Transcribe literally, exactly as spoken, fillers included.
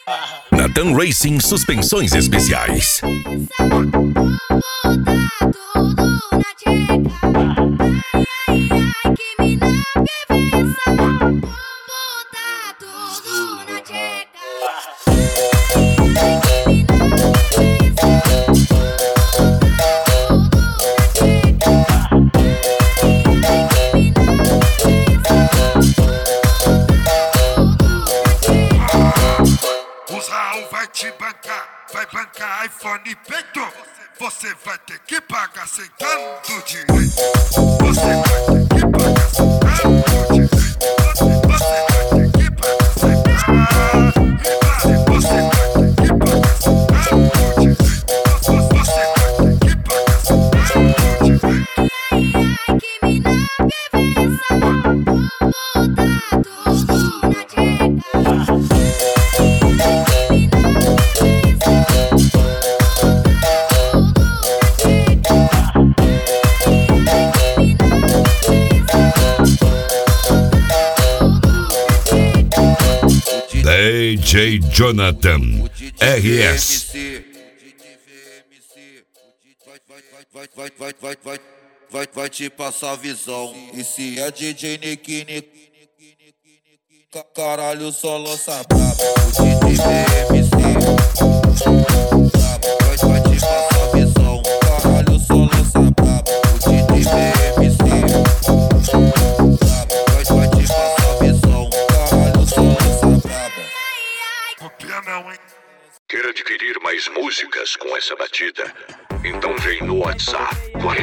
Natan Racing Suspensões Especiais. Vai te bancar, vai bancar iPhone peito. Você vai ter que pagar sentando direito. Você vai ter que pagar sentando direito. Você vai ter que pagar sentando direito. Você vai ter que pagar sentando direito. Você vai ter que pagar sentando direito. D J Jonathan R S. Vai, vai, vai, vai, vai, vai, vai te passar visão. E se é D J Nick, Nick, caralho, só lança brabo. O D J V M C, vai, vai te passar visão. Caralho, só lança brabo. O D J V M C, vai, vai te passar visão. Caralho, só lança brabo. Copia não, hein? Quer adquirir mais músicas com essa batida? Então vem no WhatsApp.